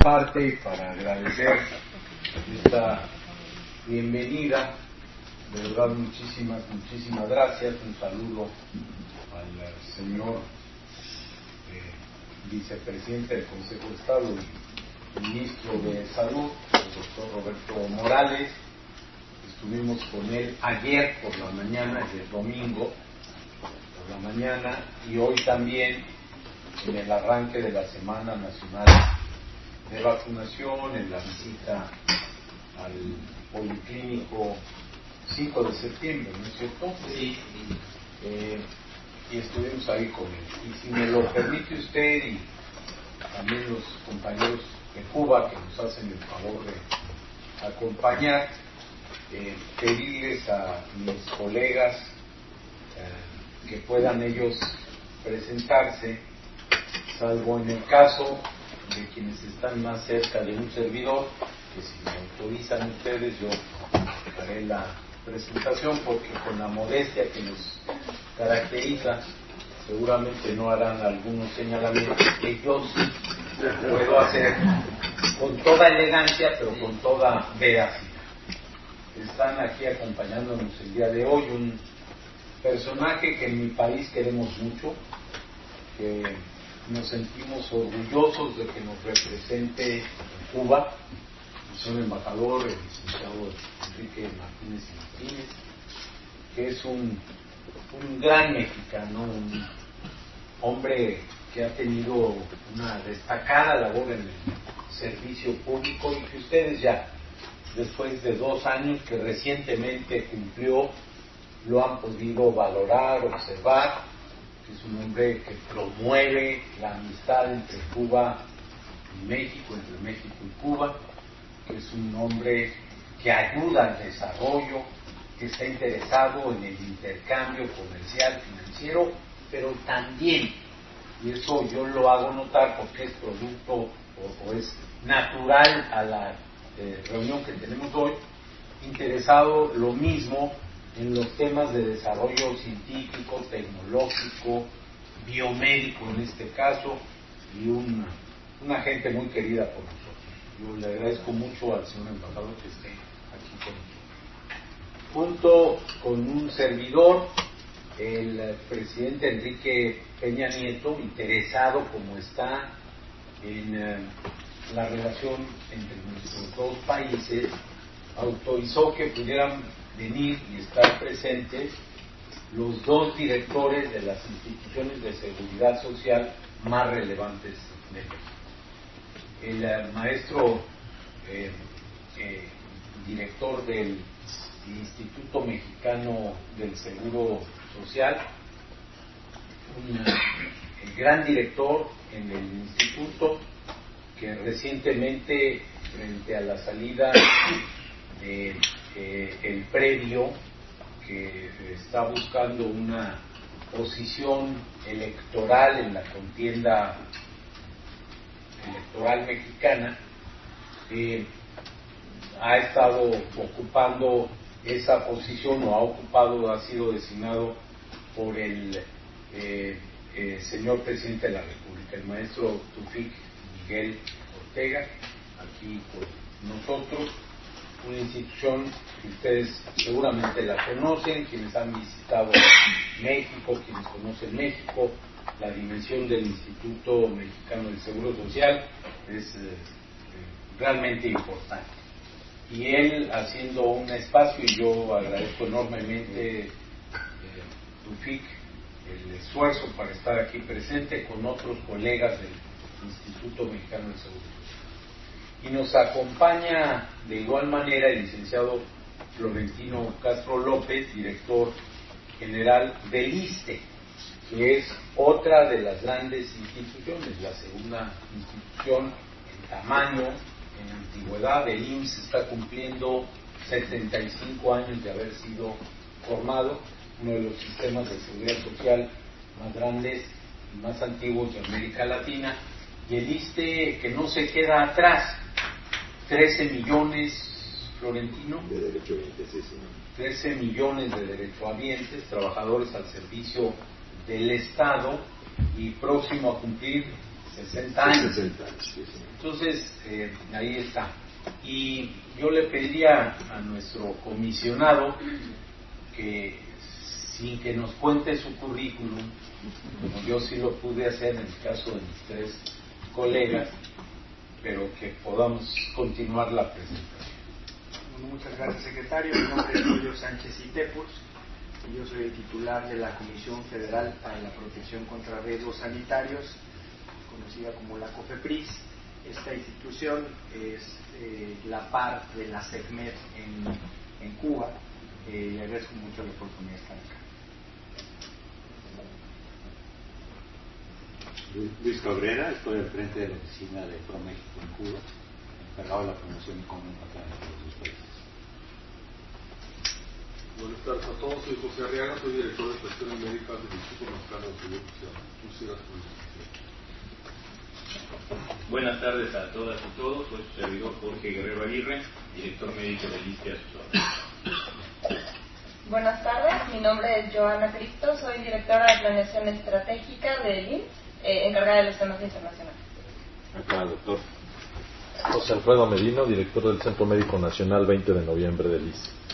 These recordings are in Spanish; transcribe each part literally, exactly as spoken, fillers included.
parte para agradecer esta bienvenida. De verdad, muchísimas, muchísimas gracias. Un saludo al señor eh, vicepresidente del Consejo de Estado y ministro de Salud, el doctor Roberto Morales. Estuvimos con él ayer por la mañana, ayer domingo por la mañana, y hoy también en el arranque de la Semana Nacional de Vacunación, en la visita al Policlínico cinco de septiembre, ¿no es cierto? Sí. Eh, y estuvimos ahí con él. Y si me lo permite usted y también los compañeros de Cuba que nos hacen el favor de acompañar, eh, pedirles a mis colegas eh, que puedan ellos presentarse, salvo en el caso de quienes están más cerca de un servidor, que si me autorizan ustedes yo haré la presentación, porque con la modestia que nos caracteriza seguramente no harán algunos señalamientos que yo sí puedo hacer con toda elegancia pero con toda veracidad. Están aquí acompañándonos el día de hoy un personaje que en mi país queremos mucho, que nos sentimos orgullosos de que nos represente en Cuba, el señor embajador, el licenciado Enrique Martínez y Martínez, que es un, un gran mexicano, un hombre que ha tenido una destacada labor en el servicio público y que ustedes ya, después de dos años que recientemente cumplió, lo han podido valorar, observar, que es un hombre que promueve la amistad entre Cuba y México, entre México y Cuba, que es un hombre que ayuda al desarrollo, que está interesado en el intercambio comercial, financiero, pero también, y eso yo lo hago notar porque es producto o, o es natural a la eh, reunión que tenemos hoy, interesado lo mismo en los temas de desarrollo científico, tecnológico, biomédico en este caso, y un, una gente muy querida por nosotros. Yo le agradezco mucho al señor embajador que esté aquí con nosotros. Junto con un servidor, el presidente Enrique Peña Nieto, interesado como está en eh, la relación entre nuestros dos países, autorizó que pudieran venir y estar presentes los dos directores de las instituciones de seguridad social más relevantes de México. El uh, maestro eh, eh, director del Instituto Mexicano del Seguro Social, un, el gran director en el instituto que recientemente, frente a la salida de eh, el predio, que está buscando una posición electoral en la contienda electoral mexicana, eh, ha estado ocupando esa posición o ha ocupado, ha sido designado por el eh, eh, señor presidente de la República, el maestro Tufik Miguel Ortega, aquí con nosotros, una institución que ustedes seguramente la conocen, quienes han visitado México, quienes conocen México. La dimensión del Instituto Mexicano del Seguro Social es eh, realmente importante. Y él haciendo un espacio, y yo agradezco enormemente eh, Tufik el esfuerzo para estar aquí presente con otros colegas del Instituto Mexicano del Seguro Social. Y nos acompaña de igual manera el licenciado Florentino Castro López, director general del ISSSTE, que es otra de las grandes instituciones, la segunda institución en tamaño, en antigüedad. El I M S S está cumpliendo setenta y cinco años de haber sido formado, uno de los sistemas de seguridad social más grandes y más antiguos de América Latina, y el ISSSTE que no se queda atrás, trece millones, Florentino, de derechohabientes, sí, sí. trece millones de derechohabientes, trabajadores al servicio del Estado, y próximo a cumplir sesenta años. sesenta años, sí, sí. Entonces, eh, ahí está. Y yo le pediría a nuestro comisionado que, sin que nos cuente su currículum, como yo sí lo pude hacer en el caso de mis tres colegas, pero que podamos continuar la presentación. Bueno, muchas gracias, secretario. Mi nombre es Julio Sánchez Itepurs y yo soy el titular de la Comisión Federal para la Protección contra Riesgos Sanitarios, conocida como la COFEPRIS. Esta institución es eh, la par de la SECMED en, en Cuba. Eh, le agradezco mucho la oportunidad de estar acá. Luis Cabrera, estoy al frente de la oficina de ProMéxico en Cuba, encargado de la promoción común acá en los dos países. Buenas tardes a todos, soy José Arriaga, soy director de cuestiones médicas del Instituto Mexicano de Seguro Social. Tú sigas con la Buenas tardes a todas y todos, soy su servidor Jorge Guerrero Aguirre, director médico del I S S S te a sus órdenes. Buenas tardes, mi nombre es Joana Cristo, soy directora de planeación estratégica del I M S S, eh, encargada de los temas internacionales. Acá, doctor José Alfredo Medino, director del Centro Médico Nacional veinte de noviembre del I S S S.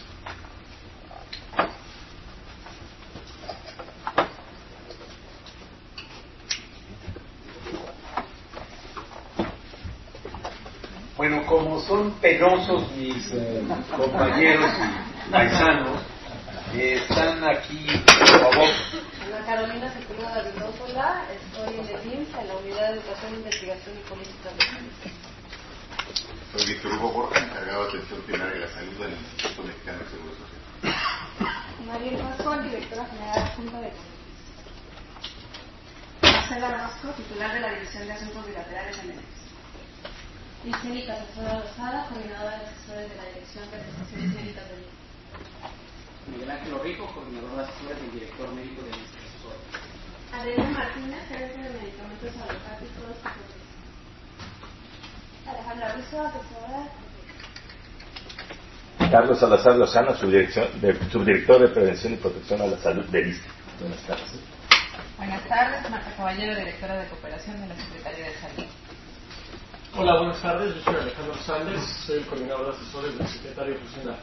Bueno, como son penosos mis eh, compañeros y paisanos, eh, están aquí, por favor. Ana Carolina Sepúlveda Vildósola, estoy en el I M S S, en la Unidad de Educación, Investigación y Políticas de Salud. Soy Víctor Hugo Borja, encargado de atención primaria de la salud del Instituto Mexicano de Seguro Social. Mariel Pascual, directora general adjunta de Cofepris. Marcela Orozco, titular de la División de Asuntos Bilaterales en el I M S S. Vicénica Asesora Rosada, coordinadora de asesores de la Dirección de Prestaciones Médicas del I M S S. Miguel Ángel Rico, coordinador de asesores y director médico de I M S S. Adriana Martínez, gerente de medicamentos alopáticos y Cofepris. Alejandra Russo, asesora de Cofepris. Carlos Salazar Lozano, subdirección de, subdirector de Prevención y Protección a la Salud del I S S S. Buenas tardes. Buenas tardes, Marta Caballero, directora de Cooperación de la Secretaría de Salud. Hola, buenas tardes, yo soy Alejandro Sanders, soy el coordinador de asesores del secretario funcional.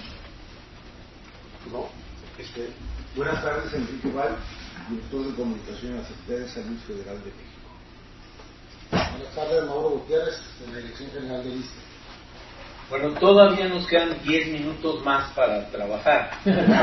No, este, buenas tardes, Enrique Val, director de Comunicación de la Secretaría de Salud Federal de México. Buenas tardes, Mauro Gutiérrez, de la Dirección General del I S S S. Bueno, todavía nos quedan diez minutos más para trabajar.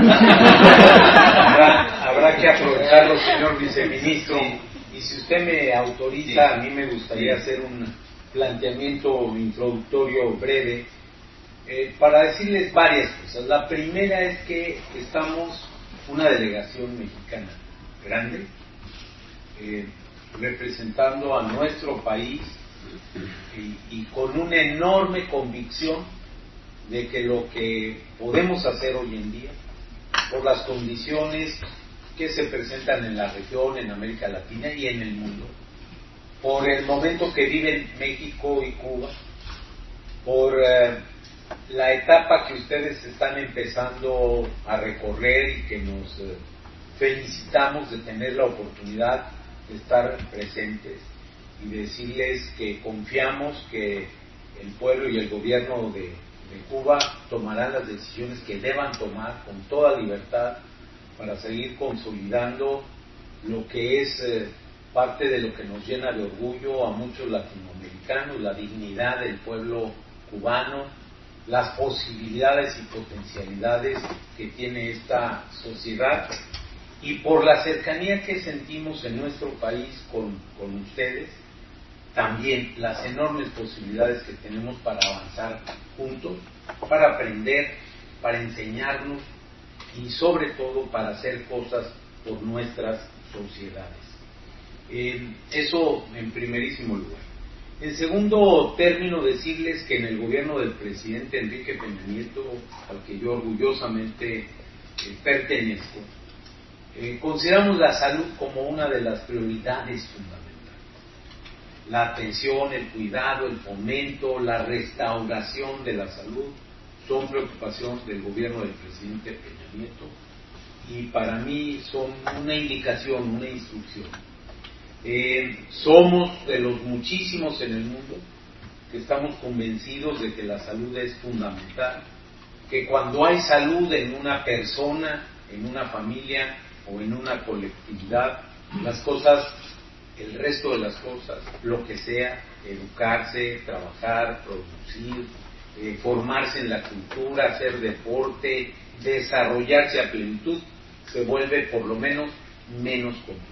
habrá, habrá que aprovecharlo, señor viceministro. Y si usted me autoriza, a mí me gustaría hacer un planteamiento introductorio breve eh, para decirles varias cosas. La primera es que estamos una delegación mexicana grande, eh, representando a nuestro país y, y con una enorme convicción de que lo que podemos hacer hoy en día, por las condiciones que se presentan en la región, en América Latina y en el mundo, por el momento que viven México y Cuba, por eh, la etapa que ustedes están empezando a recorrer y que nos eh, felicitamos de tener la oportunidad de estar presentes y decirles que confiamos que el pueblo y el gobierno de, de Cuba tomarán las decisiones que deban tomar con toda libertad para seguir consolidando lo que es eh, parte de lo que nos llena de orgullo a muchos latinoamericanos, la dignidad del pueblo cubano, las posibilidades y potencialidades que tiene esta sociedad y por la cercanía que sentimos en nuestro país con, con ustedes, también las enormes posibilidades que tenemos para avanzar juntos, para aprender, para enseñarnos y sobre todo para hacer cosas por nuestras sociedades. Eh, eso en primerísimo lugar. En segundo término, decirles que en el gobierno del presidente Enrique Peña Nieto, al que yo orgullosamente eh, pertenezco, eh, consideramos la salud como una de las prioridades fundamentales. La atención, el cuidado, el fomento, la restauración de la salud son preocupaciones del gobierno del presidente Peña Nieto y para mí son una indicación, una instrucción Eh, somos de los muchísimos en el mundo que estamos convencidos de que la salud es fundamental, que cuando hay salud en una persona, en una familia o en una colectividad, las cosas, el resto de las cosas, lo que sea, educarse, trabajar, producir, eh, formarse en la cultura, hacer deporte, desarrollarse a plenitud, se vuelve por lo menos menos complicado.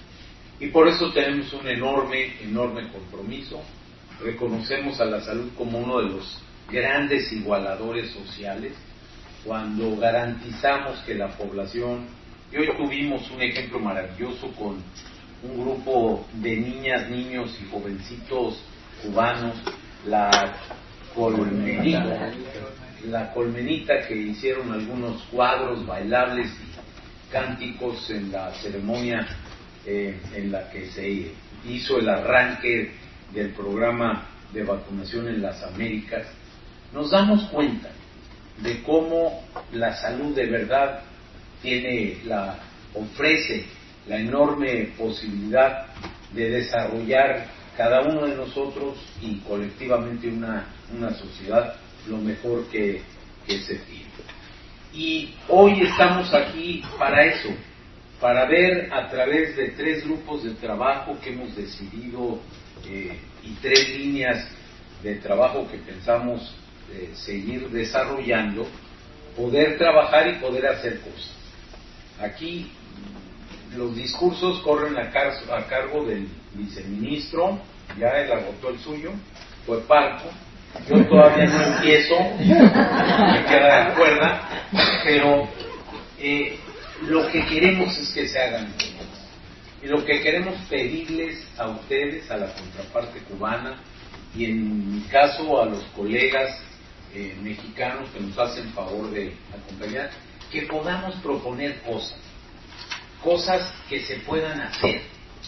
Y por eso tenemos un enorme, enorme compromiso. Reconocemos a la salud como uno de los grandes igualadores sociales, cuando garantizamos que la población, y hoy tuvimos un ejemplo maravilloso con un grupo de niñas, niños y jovencitos cubanos, la Colmenita, la Colmenita, que hicieron algunos cuadros bailables y cánticos en la ceremonia eh, en la que se hizo el arranque del programa de vacunación en las Américas. Nos damos cuenta de cómo la salud de verdad tiene la ofrece la enorme posibilidad de desarrollar cada uno de nosotros y colectivamente una, una sociedad lo mejor que, que se tiene. Y hoy estamos aquí para eso, para ver a través de tres grupos de trabajo que hemos decidido eh, y tres líneas de trabajo que pensamos eh, seguir desarrollando, poder trabajar y poder hacer cosas. Aquí los discursos corren a, car a cargo del viceministro, ya él agotó el suyo, fue parco, yo todavía no empiezo, me queda de cuerda, pero eh, lo que queremos es que se hagan cosas. Y lo que queremos pedirles a ustedes, a la contraparte cubana, y en mi caso a los colegas eh, mexicanos que nos hacen favor de acompañar, que podamos proponer cosas, cosas que se puedan hacer.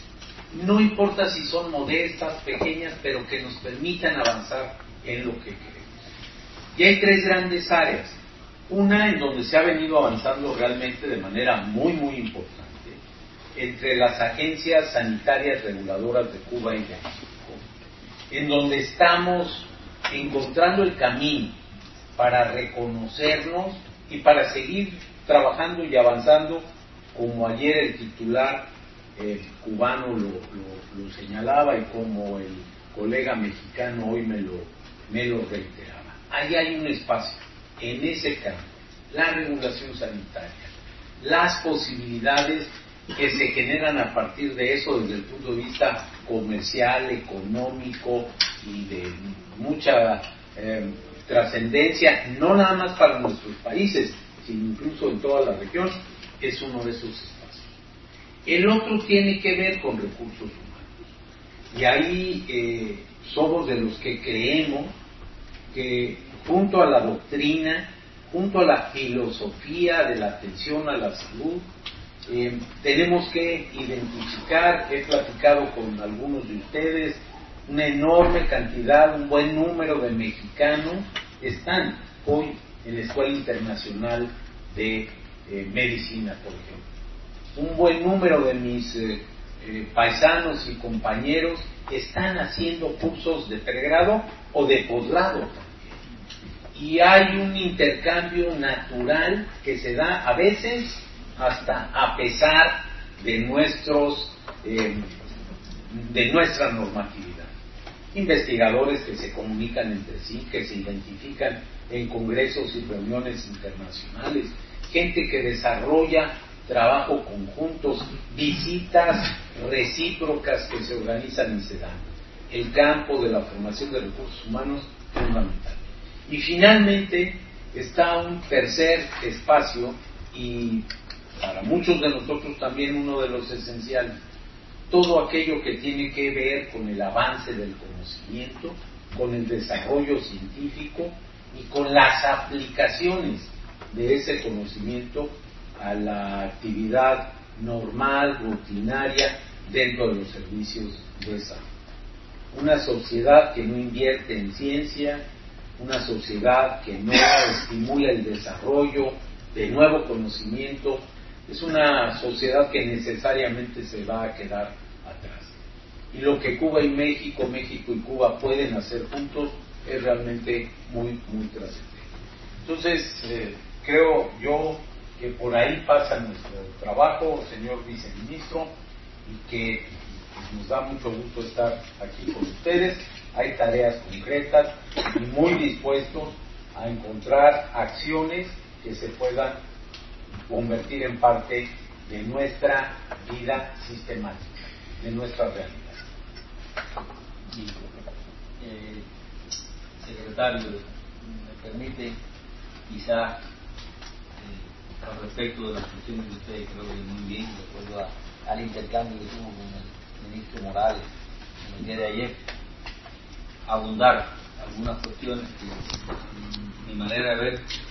No importa si son modestas, pequeñas, pero que nos permitan avanzar en lo que queremos. Y hay tres grandes áreas. Una en donde se ha venido avanzando realmente de manera muy, muy importante, entre las agencias sanitarias reguladoras de Cuba y de México, en donde estamos encontrando el camino para reconocernos y para seguir trabajando y avanzando, como ayer el titular eh, cubano lo, lo, lo señalaba y como el colega mexicano hoy me lo, me lo reiteraba. Ahí hay un espacio, en ese campo, la regulación sanitaria, las posibilidades que se generan a partir de eso desde el punto de vista comercial, económico y de mucha eh, trascendencia, no nada más para nuestros países, sino incluso en toda la región, es uno de esos espacios. El otro tiene que ver con recursos humanos. Y ahí eh, somos de los que creemos que junto a la doctrina, junto a la filosofía de la atención a la salud, eh, tenemos que identificar, he platicado con algunos de ustedes, una enorme cantidad, un buen número de mexicanos están hoy en la Escuela Internacional de eh, Medicina, por ejemplo. Un buen número de mis eh, eh, paisanos y compañeros están haciendo cursos de pregrado o de posgrado también. Y hay un intercambio natural que se da a veces hasta a pesar de nuestros eh, de nuestra normatividad. Investigadores que se comunican entre sí, que se identifican en congresos y reuniones internacionales, gente que desarrolla trabajo conjuntos, visitas recíprocas que se organizan y se dan. El campo de la formación de recursos humanos es fundamental. Y finalmente está un tercer espacio, y para muchos de nosotros también uno de los esenciales, todo aquello que tiene que ver con el avance del conocimiento, con el desarrollo científico y con las aplicaciones de ese conocimiento a la actividad normal, rutinaria, dentro de los servicios de salud. Una sociedad que no invierte en ciencia, una sociedad que no estimula el desarrollo de nuevo conocimiento, es una sociedad que necesariamente se va a quedar atrás. y lo que Cuba y México, México y Cuba pueden hacer juntos es realmente muy, muy trascendente. Entonces, eh, creo yo que por ahí pasa nuestro trabajo, señor viceministro, y que pues, nos da mucho gusto estar aquí con ustedes. Hay tareas concretas y muy dispuestos a encontrar acciones que se puedan convertir en parte de nuestra vida sistemática, de nuestra realidad. Eh, secretario, me permite quizá eh, al respecto de las cuestiones que usted creo que muy bien, de acuerdo a, al intercambio que tuvo con el ministro Morales en el día de ayer, abundar algunas cuestiones que, en mi manera de ver,